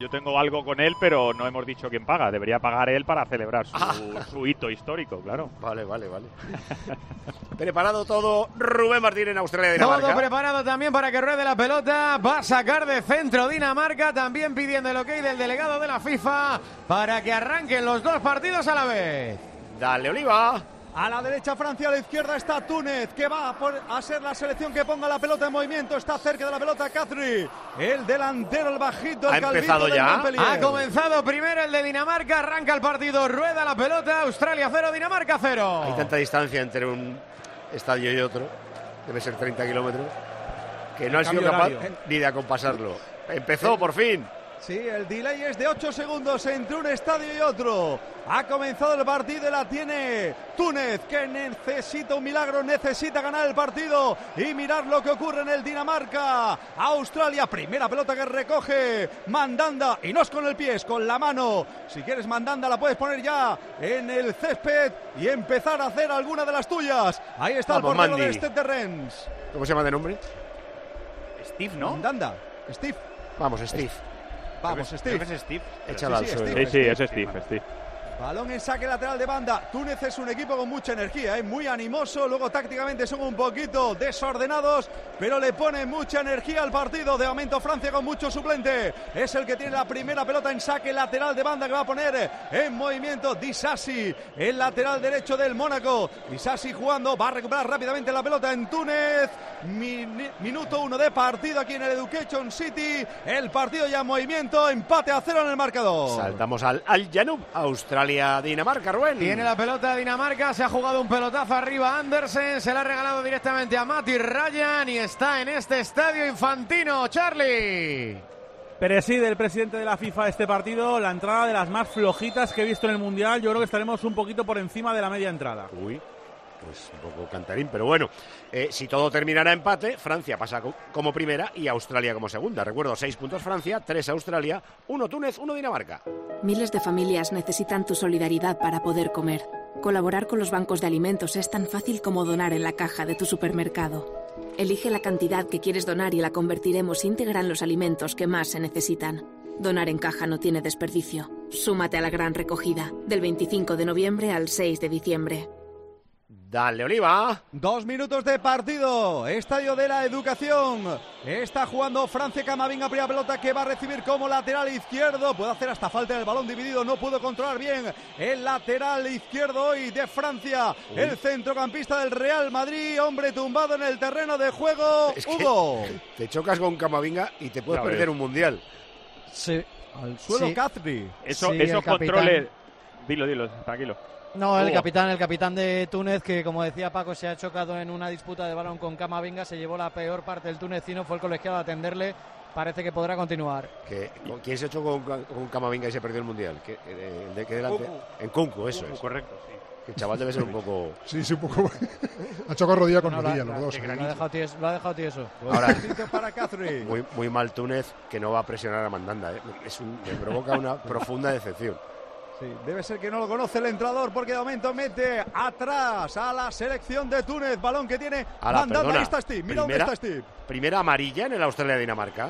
Yo tengo algo con él, pero no hemos dicho quién paga. Debería pagar él para celebrar su hito histórico, claro. Vale. Preparado todo, Rubén Martín en Australia, Dinamarca. Todo preparado también para que ruede la pelota. Va a sacar de centro Dinamarca, también pidiendo el ok del delegado de la FIFA para que arranquen los dos partidos a la vez. Dale, Oliva. A la derecha Francia, a la izquierda está Túnez, que va a ser la selección que ponga la pelota en movimiento. Está cerca de la pelota Khazri, el delantero, el bajito, el ¿Ha empezado ya? Ha comenzado primero el de Dinamarca, arranca el partido, rueda la pelota, Australia 0, Dinamarca 0. Hay tanta distancia entre un estadio y otro, debe ser 30 kilómetros, que no han sido capaces ni de acompasarlo. Empezó por fin. Sí, el delay es de 8 segundos entre un estadio y otro. Ha comenzado el partido y la tiene Túnez, que necesita un milagro, necesita ganar el partido y mirar lo que ocurre en el Dinamarca. Australia, primera pelota que recoge Mandanda, y no es con el pie, es con la mano. Si quieres Mandanda la puedes poner ya en el césped y empezar a hacer alguna de las tuyas. Ahí está el portero de Stade Rennes. ¿Cómo se llama de nombre? Steve, ¿no? Mandanda, Steve. Vamos, Steve. Vamos, Steve. Creo que es Steve. Échalo al suelo. Sí, es Steve. Balón en saque lateral de banda. Túnez es un equipo con mucha energía, muy animoso. Luego tácticamente son un poquito desordenados, pero le ponen mucha energía al partido. De momento Francia con mucho suplente. Es el que tiene la primera pelota en saque lateral de banda, que va a poner en movimiento Disasi, el lateral derecho del Mónaco. Disasi jugando, va a recuperar rápidamente la pelota en Túnez. Minuto 1 de partido aquí en el Education City. El partido ya en movimiento, empate a 0 en el marcador. Saltamos al Janub, Australia. Dinamarca, Rubén. Tiene la pelota Dinamarca, se ha jugado un pelotazo arriba Andersen, se la ha regalado directamente a Matti Rajan y está en este estadio infantino, Charlie. Preside el presidente de la FIFA este partido, la entrada de las más flojitas que he visto en el Mundial. Yo creo que estaremos un poquito por encima de la media entrada. Uy, pues un poco cantarín, pero bueno, si todo terminara empate, Francia pasa como primera y Australia como segunda. Recuerdo, 6 puntos Francia, 3 Australia, 1 Túnez, 1 Dinamarca. Miles de familias necesitan tu solidaridad para poder comer. Colaborar con los bancos de alimentos es tan fácil como donar en la caja de tu supermercado. Elige la cantidad que quieres donar y la convertiremos íntegra en los alimentos que más se necesitan. Donar en caja no tiene desperdicio. Súmate a la gran recogida, del 25 de noviembre al 6 de diciembre. Dale, Oliva. 2 minutos de partido. Estadio de la Educación. Está jugando Francia. Camavinga, primera pelota que va a recibir como lateral izquierdo. Puede hacer hasta falta en el balón dividido. No pudo controlar bien el lateral izquierdo hoy de Francia. Uy. El centrocampista del Real Madrid. Hombre tumbado en el terreno de juego. Es Hugo. Te chocas con Camavinga y te puedes perder un mundial. Sí. Al suelo sí. Khazri. Esos controles. Dilo, tranquilo. No, el capitán de Túnez, que como decía Paco, se ha chocado en una disputa de balón con Camavinga, se llevó la peor parte del tunecino, fue el colegiado a atenderle, parece que podrá continuar. ¿Quién se chocó con Camavinga y se perdió el mundial? ¿De qué delante? En Kunku, eso es. Correcto, sí. El chaval debe ser un poco... Sí, un poco... ha chocado rodilla con rodilla, los dos. Lo ha dejado tieso. Ahora, para Khazri. Muy mal Túnez, que no va a presionar a Mandanda. Me provoca una profunda decepción. Sí, debe ser que no lo conoce el entrenador, porque de momento mete atrás a la selección de Túnez. Balón que tiene Mandanda. Ahí está Steve. Mira dónde está Steve. Primera amarilla en el Australia-Dinamarca.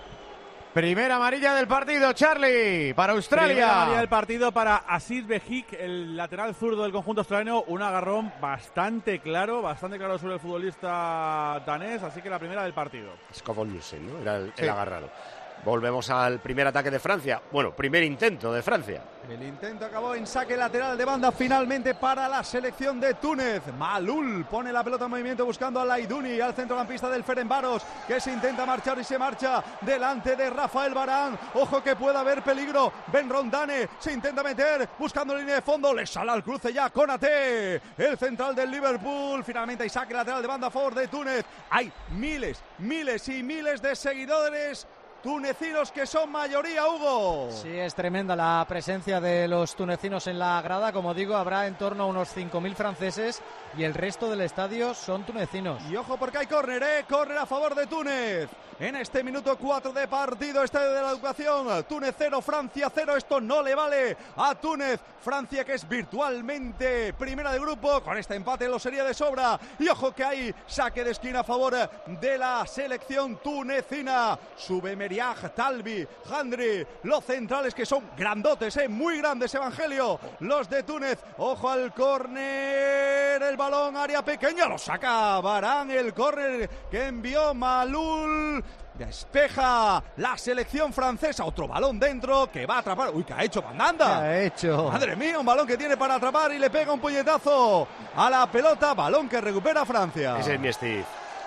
Primera amarilla del partido, Charlie, para Australia. Primera amarilla del partido para Aziz Behik, el lateral zurdo del conjunto australiano. Un agarrón bastante claro sobre el futbolista danés. Así que la primera del partido. Skofol-Nielsen, ¿no? Era el agarrado. Volvemos al primer ataque de Francia. Bueno, primer intento de Francia. El intento acabó en saque lateral de banda finalmente para la selección de Túnez. Malul pone la pelota en movimiento buscando a Laidouni, al centrocampista del Ferencváros, que se intenta marchar y se marcha delante de Rafael Varane. Ojo que puede haber peligro. Ben Rondane se intenta meter buscando línea de fondo. Le sale al cruce ya Konaté, el central del Liverpool. Finalmente hay saque lateral de banda a favor de Túnez. Hay miles y miles de seguidores tunecinos que son mayoría, Hugo. Sí, es tremenda la presencia de los tunecinos en la grada. Como digo, habrá en torno a unos 5.000 franceses y el resto del estadio son tunecinos. Y ojo porque hay córner, córner a favor de Túnez. En este minuto 4 de partido, Estadio de la Educación. Túnez 0, Francia 0. Esto no le vale a Túnez. Francia, que es virtualmente primera de grupo, con este empate lo sería de sobra. Y ojo que hay saque de esquina a favor de la selección tunecina. Sube Eriag, Talbi, Handri, los centrales que son grandotes, muy grandes, Evangelio, los de Túnez. Ojo al córner, el balón, área pequeña, lo saca Varane, el córner que envió Malul. Despeja la selección francesa. Otro balón dentro que va a atrapar. Uy, ¿qué ha hecho Mandanda? ¿Qué ha hecho? Madre mía, un balón que tiene para atrapar y le pega un puñetazo a la pelota. Balón que recupera Francia. Ese es mi Steve.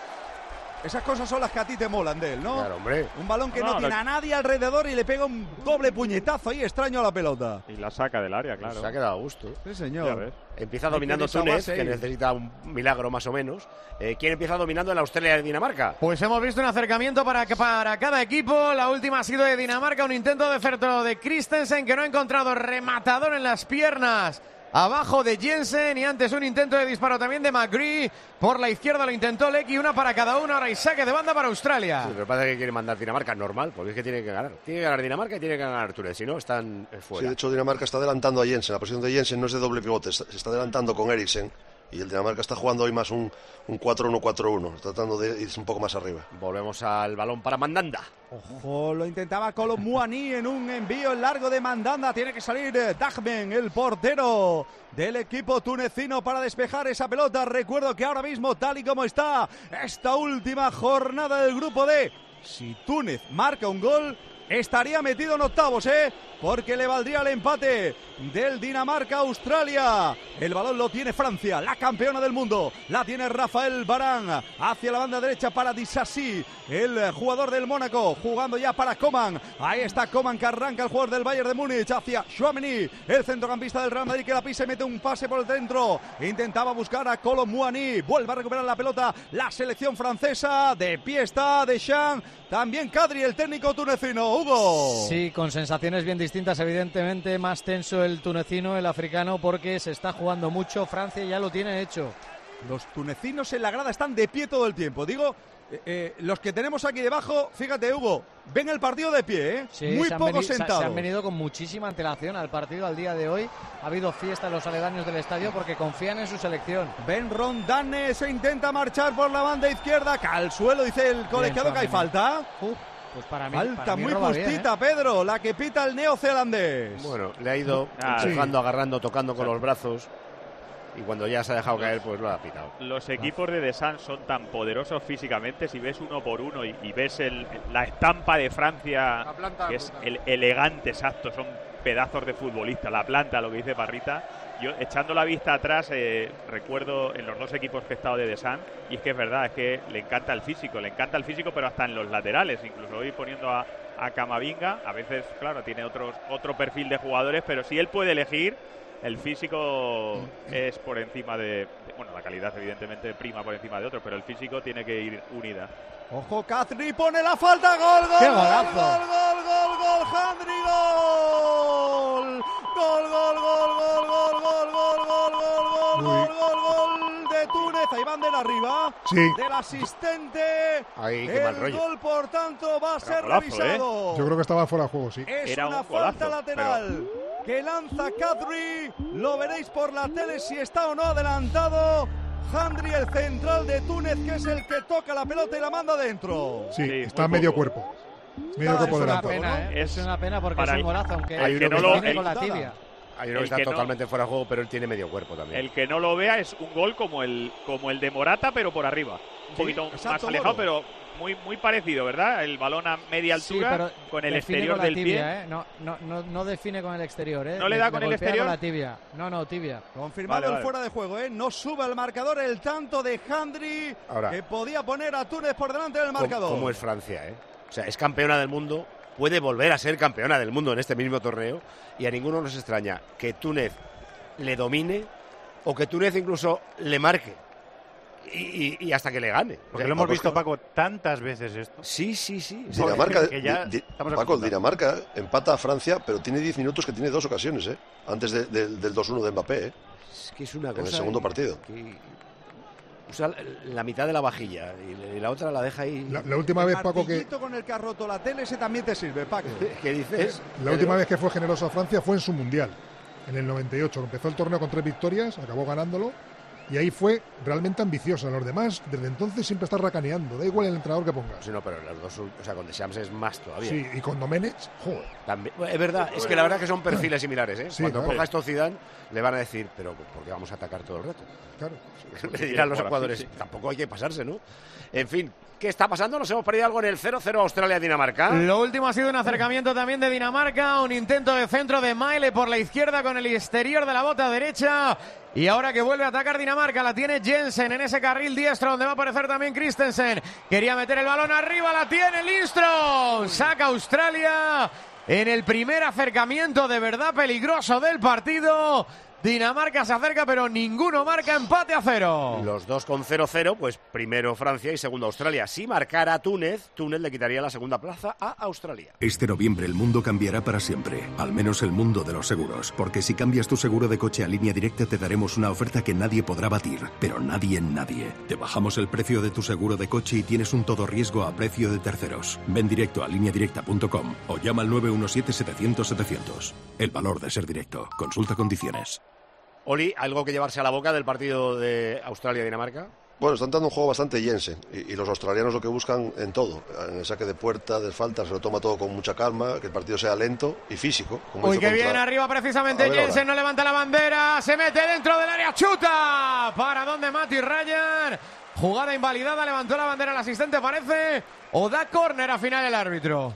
Esas cosas son las que a ti te molan de él, ¿no? Claro, hombre. Un balón que no tiene a nadie alrededor y le pega un doble puñetazo ahí extraño a la pelota. Y la saca del área, claro. Se ha quedado a gusto. Sí, señor. Empieza dominando Túnez, que necesita un milagro más o menos. ¿Quién empieza dominando en Australia y Dinamarca? Pues hemos visto un acercamiento para cada equipo. La última ha sido de Dinamarca, un intento de centro de Christensen que no ha encontrado rematador en las piernas. Abajo de Jensen y antes un intento de disparo también de McGree. Por la izquierda lo intentó Lecky, una para cada uno. Ahora y saque de banda para Australia. Sí, lo que pasa es que quiere mandar Dinamarca normal, porque es que tiene que ganar. Tiene que ganar Dinamarca y tiene que ganar Túnez, si no están fuera. Sí, de hecho Dinamarca está adelantando a Jensen. La posición de Jensen no es de doble pivote, se está adelantando con Eriksen. Y el Dinamarca está jugando hoy más un 4-1-4-1, tratando de irse un poco más arriba. Volvemos al balón para Mandanda. Ojo, lo intentaba Kolo Muani en un envío largo de Mandanda. Tiene que salir Dagmen, el portero del equipo tunecino, para despejar esa pelota. Recuerdo que ahora mismo, tal y como está esta última jornada del grupo D, si Túnez marca un gol, estaría metido en octavos, porque le valdría el empate del Dinamarca-Australia. El balón lo tiene Francia, la campeona del mundo. La tiene Rafael Varane hacia la banda derecha para Disasi, el jugador del Mónaco, jugando ya para Coman. Ahí está Coman, que arranca, el jugador del Bayern de Múnich, hacia Tchouaméni, el centrocampista del Real Madrid, que la pisa y mete un pase por el centro. Intentaba buscar a Kolo Muani, vuelve a recuperar la pelota la selección francesa. De pie está Deschamps, también Kadri, el técnico tunecino. Hugo. Sí, con sensaciones bien distintas, evidentemente más tenso el tunecino, el africano, porque se está jugando mucho. Francia ya lo tiene hecho. Los tunecinos en la grada están de pie todo el tiempo. Digo, los que tenemos aquí debajo, fíjate, Hugo, ven el partido de pie, Sí, muy poco sentados. Se han venido con muchísima antelación al partido al día de hoy. Ha habido fiesta en los aledaños del estadio porque confían en su selección. Ben Rondane se intenta marchar por la banda izquierda, cae al suelo, dice el colegiado que hay falta. Pues para mí, falta muy justita, bien, Pedro, la que pita el neozelandés. Bueno, le ha ido empujando, agarrando, tocando con los brazos. Y cuando ya se ha dejado caer, pues lo ha pitado. Los equipos de Deschamps son tan poderosos físicamente. Si ves uno por uno y ves la estampa de Francia, que es el elegante, exacto, son pedazos de futbolista. La planta, lo que dice Parrita. Yo, echando la vista atrás, recuerdo en los dos equipos que he estado de Deschamps, y es que es verdad, es que le encanta el físico, pero hasta en los laterales, incluso hoy poniendo a Camavinga, a veces, claro, tiene otro perfil de jugadores, pero si él puede elegir, el físico es por encima bueno, la calidad evidentemente prima por encima de otros, pero el físico tiene que ir unida. Ojo, Kadri pone la falta, gol, ¡qué golazo! gol, Handri, gol de Túnez, ahí van del arriba, del asistente. Ahí, qué mal rollo. El gol, por tanto, va a ser revisado. Yo creo que estaba fuera de juego, sí. Es Era una falta lateral que lanza Kadri. Lo veréis por la tele si está o no adelantado. Handri, el central de Túnez, que es el que toca la pelota y la manda dentro. Sí, está medio cuerpo. Medio cuerpo delante. Es una pena porque es un golazo, aunque el que no lo con la tibia. Hay uno que está totalmente fuera de juego, pero él tiene medio cuerpo también. El que no lo vea es un gol como el de Morata, pero por arriba. Un poquito más alejado, pero muy parecido, ¿verdad? El balón a media altura, con el exterior del tibia, pie. No define con el exterior, ¿No le da con el exterior? Con la tibia. No, tibia. Confirmado el fuera de juego, No sube al marcador el tanto de Handri, que podía poner a Túnez por delante del marcador. ¿Cómo es Francia, O sea, es campeona del mundo, puede volver a ser campeona del mundo en este mismo torneo, y a ninguno nos extraña que Túnez le domine o que Túnez incluso le marque y hasta que le gane. Porque lo hemos visto, Paco, tantas veces esto. Sí. Dinamarca, Dinamarca empata a Francia, pero tiene 10 minutos que tiene dos ocasiones, antes del 2-1 de Mbappé. Es que es una cosa. En el segundo partido. Usa la mitad de la vajilla y la otra la deja ahí. La última vez, Paco, que con el que ha roto la tele, ese también te sirve, Paco. ¿Qué dices? La última vez que fue generosa Francia fue en su Mundial, en el 98. Empezó el torneo con 3 victorias, acabó ganándolo Y ahí fue realmente ambiciosa. Los demás, desde entonces, siempre está racaneando. Da igual el entrenador que ponga. Sí, no, pero los dos, o sea, con Deschamps es más todavía. Sí, y con Domenech, joder. También, es verdad, es que la verdad que son perfiles similares, ¿eh? Sí, Cuando claro. coja esto Zidane, le van a decir, pero ¿por qué vamos a atacar todo el rato? Claro. Le dirán los jugadores, tampoco hay que pasarse, ¿no? En fin, ¿qué está pasando? ¿Nos hemos perdido algo en el 0-0 Australia-Dinamarca? Lo último ha sido un acercamiento también de Dinamarca, un intento de centro de Maile por la izquierda con el exterior de la bota derecha. Y ahora que vuelve a atacar Dinamarca, la tiene Jensen en ese carril diestro donde va a aparecer también Christensen. Quería meter el balón arriba, la tiene Lindström. Saca Australia en el primer acercamiento de verdad peligroso del partido. Dinamarca se acerca, pero ninguno marca. Empate a 0. Los dos con 0-0, pues primero Francia y segundo Australia. Si marcara Túnez, Túnez le quitaría la segunda plaza a Australia. Este noviembre el mundo cambiará para siempre, al menos el mundo de los seguros, porque si cambias tu seguro de coche a Línea Directa te daremos una oferta que nadie podrá batir, pero nadie en nadie. Te bajamos el precio de tu seguro de coche y tienes un todo riesgo a precio de terceros. Ven directo a lineadirecta.com o llama al 917-700-700. El valor de ser directo. Consulta condiciones. Oli, ¿algo que llevarse a la boca del partido de Australia-Dinamarca? Bueno, están dando un juego bastante Jensen y los australianos lo que buscan en todo, en el saque de puerta, de falta, se lo toma todo con mucha calma, que el partido sea lento y físico. Como Uy, hizo que contra... bien arriba precisamente Jensen, no levanta la bandera, se mete dentro del área, chuta, para donde Mati Ryan, jugada invalidada, levantó la bandera el asistente parece, o da córner a final el árbitro.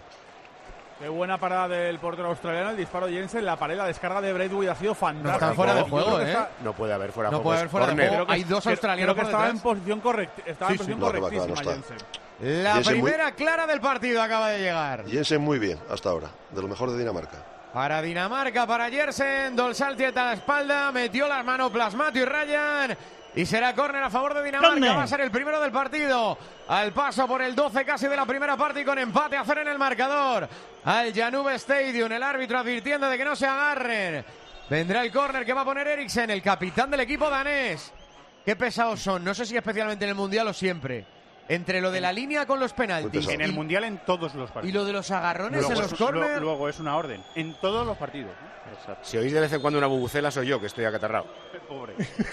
Qué buena parada del portero australiano, el disparo de Jensen, la pared, la descarga de Braithwaite ha sido fantástica. No está fuera de juego, No puede haber fuera de no juego. puede haber fuera de juego. Hay dos australianos que por estaba detrás. en posición correctísima Jensen. La Jensen primera clara del partido acaba de llegar. Jensen muy bien hasta ahora, de lo mejor de Dinamarca. Para Dinamarca, para Jensen, Dolsaltiet a la espalda, metió las manos Plasmato y Ryan. Y será córner a favor de Dinamarca, va a ser el primero del partido. Al paso por el 12 casi de la primera parte y con empate a 0 en el marcador. Al Janube Stadium, el árbitro advirtiendo de que no se agarren. Vendrá el córner que va a poner Eriksen, el capitán del equipo danés. Qué pesados son, no sé si especialmente en el Mundial o siempre. Entre lo de la línea con los penaltis. En el Mundial en todos los partidos. Y lo de los agarrones en los córner. Luego es una orden, en todos los partidos. Exacto. Si oís de vez en cuando una bubucela soy yo, que estoy acatarrado. Pobre.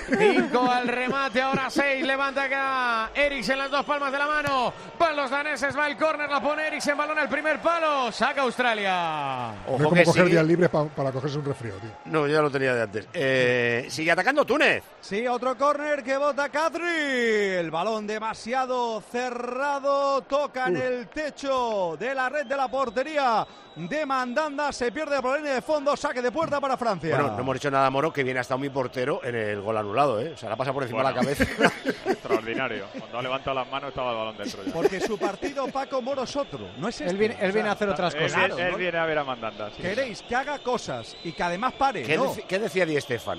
5 al remate, ahora 6, levanta acá Eriksen las dos palmas de la mano, van los daneses, va el córner, la pone Eriksen, balón al primer palo, saca Australia. No es como coger días libres para cogerse un resfrío, tío. No, ya lo tenía de antes. Sigue atacando Túnez. Sí, otro córner que bota Kadri. El balón demasiado cerrado, toca en el techo de la red de la portería de Mandanda, se pierde por la línea de fondo, saque de puerta para Francia. Bueno, no hemos dicho nada, Moro, que bien ha estado mi portero en el gol anulado, ¿eh? O sea, la pasa por encima de la cabeza. Extraordinario. Cuando ha levantado las manos estaba el balón dentro ya. Porque su partido, Paco Moro, es otro. No es este. Él viene a hacer otras cosas. Él viene a ver a Mandanda. Sí. Queréis que haga cosas y que además pare, ¿Qué, ¿no? ¿Qué decía Di Stéfano?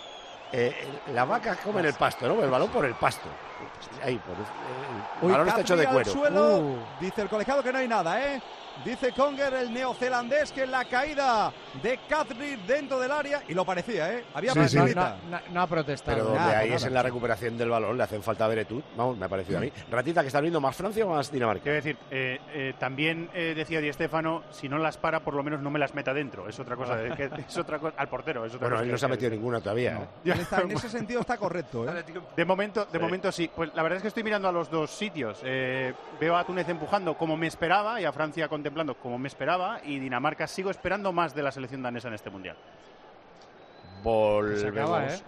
La vaca come en el pasto, ¿no? El balón por el pasto. Ahí, el balón está hecho de cuero. Suelo, dice el colegiado que no hay nada, ¿eh? Dice Conger, el neozelandés, que en la caída de Kadri dentro del área, y lo parecía, ¿eh? Había facilita. No ha protestado. Pero donde Nada, ahí nada, es en la recuperación del balón, le hacen falta Beretut. Vamos, me ha parecido a mí. Ratita, que está viendo más Francia o más Dinamarca. Quiero decir, también decía Di Stéfano, si no las para, por lo menos no me las meta dentro. Es otra cosa, es otra cosa al portero. Es otra Bueno, cosa él no se ha metido ninguna todavía. ¿eh? En ese sentido está correcto, ¿eh? De momento sí. Pues la verdad es que estoy mirando a los dos sitios. Veo a Túnez empujando como me esperaba y a Francia contemplando como me esperaba, y Dinamarca sigo esperando más de la selección danesa en este mundial. Volvemos. Se acaba, ¿eh?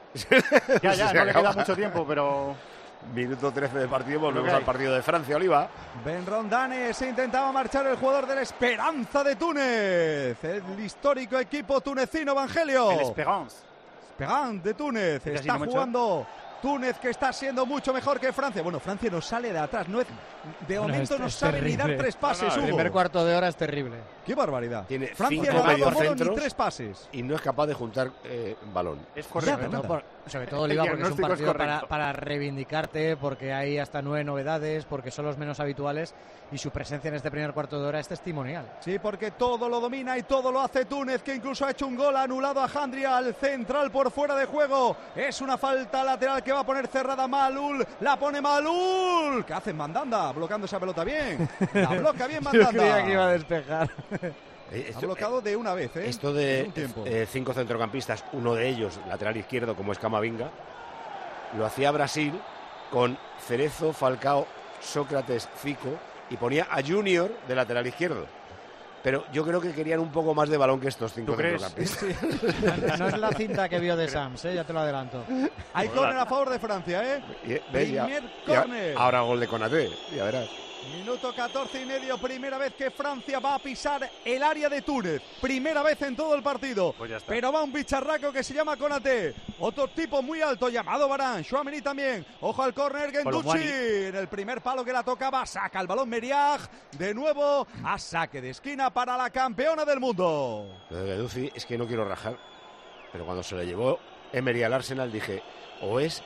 Ya, no le queda mucho tiempo, pero... Minuto 13 del partido, volvemos al partido de Francia, Oliva. Ben Rondane se intentaba marchar el jugador de la Esperanza de Túnez, el histórico equipo tunecino, Evangelio. El Esperance de Túnez, está jugando Túnez, que está siendo mucho mejor que Francia. Bueno, Francia no sale de atrás, de momento no sabe ni dar tres pases. El primer cuarto de hora es terrible. Qué barbaridad. Tiene Francia 5 no ha dado mediocentros ni tres pases. y no es capaz de juntar balón. Es correcto. Sobre todo, Oliva, porque es un partido para reivindicarte, porque hay hasta 9 novedades, porque son los menos habituales y su presencia en este primer cuarto de hora es testimonial. Sí, porque todo lo domina y todo lo hace Túnez, que incluso ha hecho un gol anulado a Jandria, al central por fuera de juego. Es una falta lateral que va a poner cerrada Malul. La pone Malul. ¿Qué hace Mandanda? Bloqueando esa pelota bien. La bloca bien Mandanda. Yo creía que iba a despejar. Ha bloqueado de una vez, ¿eh? Esto de 5 centrocampistas, uno de ellos lateral izquierdo como es Camavinga, lo hacía Brasil con Cerezo, Falcao, Sócrates, Zico y ponía a Junior de lateral izquierdo. Pero yo creo que querían un poco más de balón que estos 5 centrocampistas. No es la cinta que vio de Sams, ya te lo adelanto. Hay córner a favor de Francia, Primer córner. Ahora gol de Konaté, ya verás. Minuto 14 y medio, primera vez que Francia va a pisar el área de Túnez. Primera vez en todo el partido. Pues ya está. Pero va un bicharraco que se llama Konaté. Otro tipo muy alto llamado Varane. Tchouaméni también. Ojo al córner, Guendouzi. En el primer palo que la tocaba, saca el balón Meriag. De nuevo a saque de esquina para la campeona del mundo. Guendouzi, es que no quiero rajar, pero cuando se le llevó Emery al Arsenal dije, o es...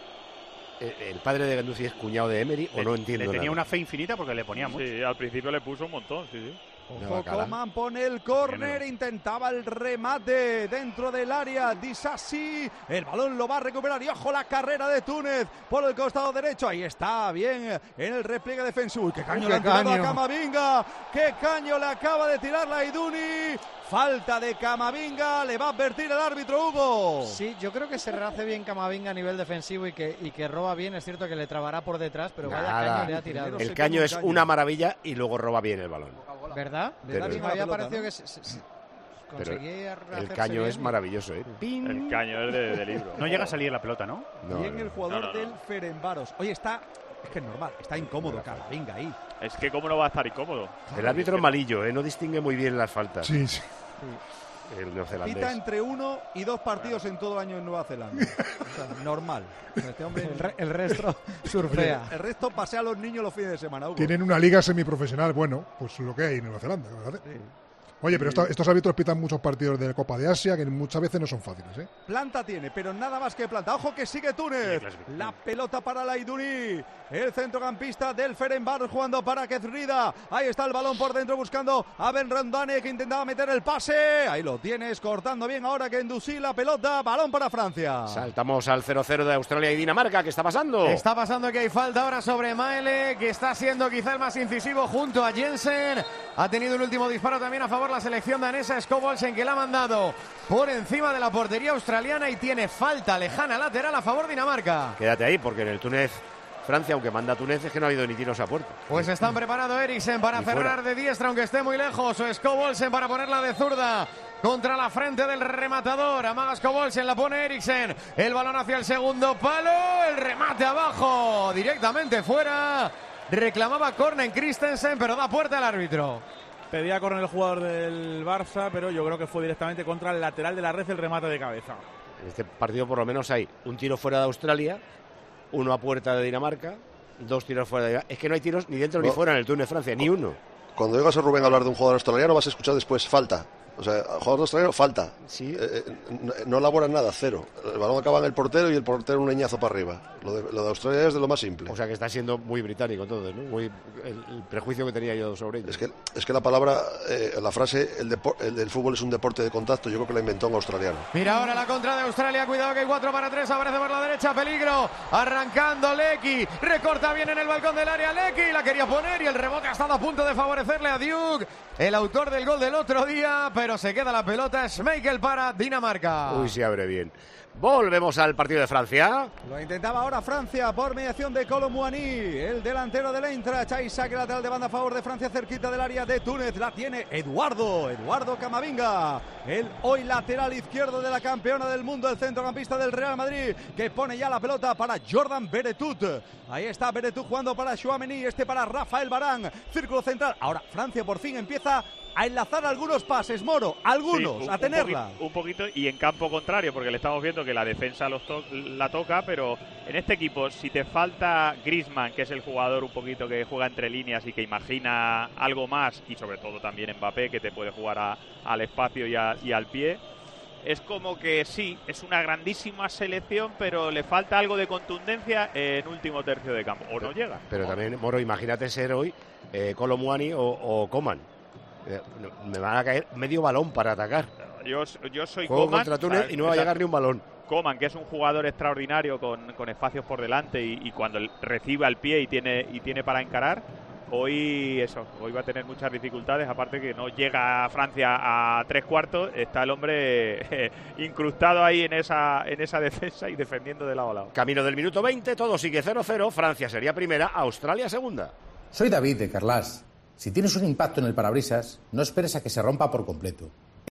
¿El padre de Guendouzi es cuñado de Emery o no entiendo nada? Le tenía una fe infinita porque le ponía mucho. Sí, al principio le puso un montón, sí. Ojo, Coman pone el córner, intentaba el remate dentro del área, Disasi, el balón lo va a recuperar y ojo la carrera de Túnez por el costado derecho, ahí está, bien en el repliegue defensivo. Uy, qué caño le ha tirado a Camavinga, qué caño le acaba de tirar la Iduni. Falta de Camavinga, le va a advertir el árbitro, Hugo. Sí, yo creo que se rehace bien Camavinga a nivel defensivo y que roba bien. Es cierto que le trabará por detrás, pero vaya caño le ha tirado. El caño es una maravilla y luego roba bien el balón. ¿Verdad? Me había parecido que conseguía el caño es maravilloso, ¿eh? El caño es de libro. No llega a salir la pelota, ¿no? Bien el jugador del Ferencváros. Oye, es que es normal, está incómodo Camavinga ahí. Es que cómo no va a estar incómodo. El árbitro es malillo, no distingue muy bien las faltas. Sí. El neozelandés. Pita entre 1 y 2 partidos en todo el año en Nueva Zelanda. O sea, normal. Este hombre, el resto surfea. El resto pasea a los niños los fines de semana, Hugo. Tienen una liga semiprofesional, bueno, pues lo que hay en Nueva Zelanda. Sí. Oye, pero estos árbitros pitan muchos partidos de Copa de Asia que muchas veces no son fáciles, ¿eh? Planta tiene, pero nada más que planta. Ojo que sigue Túnez. La pelota para la Iduni. El centrocampista del Ferencváros jugando para Kezrida. Ahí está el balón por dentro buscando a Ben Randane que intentaba meter el pase. Ahí lo tienes, cortando bien ahora que Guendouzi la pelota. Balón para Francia. Saltamos al 0-0 de Australia y Dinamarca. ¿Qué está pasando? Está pasando que hay falta ahora sobre Maele, que está siendo quizá el más incisivo junto a Jensen. Ha tenido el último disparo también a favor la selección danesa, Skovaldsen, que la ha mandado por encima de la portería australiana y tiene falta lejana lateral a favor Dinamarca. Quédate ahí porque en el Túnez-Francia, aunque manda Túnez, es que no ha habido ni tiros a puerta. Pues están preparando Eriksen para cerrar de diestra, aunque esté muy lejos, o Skovaldsen para ponerla de zurda contra la frente del rematador. Amaga Skovaldsen, la pone Eriksen, el balón hacia el segundo palo, el remate abajo, directamente fuera. Reclamaba córner Christensen, pero da puerta al árbitro. Pedía córner el jugador del Barça, pero yo creo que fue directamente contra el lateral de la red el remate de cabeza. En este partido por lo menos hay un tiro fuera de Australia, uno a puerta de Dinamarca, 2 tiros fuera de Dinamarca. Es que no hay tiros ni dentro ni fuera en el Túnez Francia, ni uno. Cuando oigas a Rubén hablar de un jugador australiano vas a escuchar después falta. O sea, jugador australiano falta. Sí. No elaboran nada, cero. El balón acaba en el portero y el portero un leñazo para arriba. Lo de Australia es de lo más simple. O sea que está siendo muy británico entonces, ¿no? Muy el prejuicio que tenía yo sobre ellos. Es que la palabra, la frase, el del fútbol es un deporte de contacto, yo creo que la inventó un australiano. Mira ahora la contra de Australia, cuidado que hay 4-3, aparece por la derecha, peligro, arrancando Lecky, recorta bien en el balcón del área Lecky, la quería poner y el rebote ha estado a punto de favorecerle a Duke, el autor del gol del otro día, pero se queda la pelota, Schmeichel para Dinamarca. Uy, se abre bien. Volvemos al partido de Francia. Lo intentaba ahora Francia por mediación de Kolo Muani, el delantero del Eintracht. Ahí saque lateral de banda a favor de Francia cerquita del área de Túnez. La tiene Eduardo Camavinga, el hoy lateral izquierdo de la campeona del mundo, el centrocampista del Real Madrid, que pone ya la pelota para Jordan Veretout. Ahí está Veretout jugando para Tchouaméni, para Rafael Varane. Círculo central. Ahora Francia por fin empieza a enlazar algunos pases, Moro, algunos, sí, a tenerla. Un poquito y en campo contrario, porque le estamos viendo que la defensa la toca, pero en este equipo, si te falta Griezmann, que es el jugador un poquito que juega entre líneas y que imagina algo más, y sobre todo también Mbappé, que te puede jugar al espacio y al pie, es como que sí, es una grandísima selección, pero le falta algo de contundencia en último tercio de campo, o no llega. Pero también, Moro, imagínate ser hoy Kolo Muani o Coman. Me van a caer medio balón para atacar. Yo soy Juego Coman contra Túnez y no va a llegar ni un balón. Coman, que es un jugador extraordinario con espacios por delante y cuando recibe al pie y tiene para encarar, hoy va a tener muchas dificultades, aparte que no llega a Francia a 3/4, está el hombre incrustado ahí en esa defensa y defendiendo de lado a lado. Camino del minuto 20, todo sigue 0-0, Francia sería primera, Australia segunda. Soy David de Carlas. Si tienes un impacto en el parabrisas, no esperes a que se rompa por completo.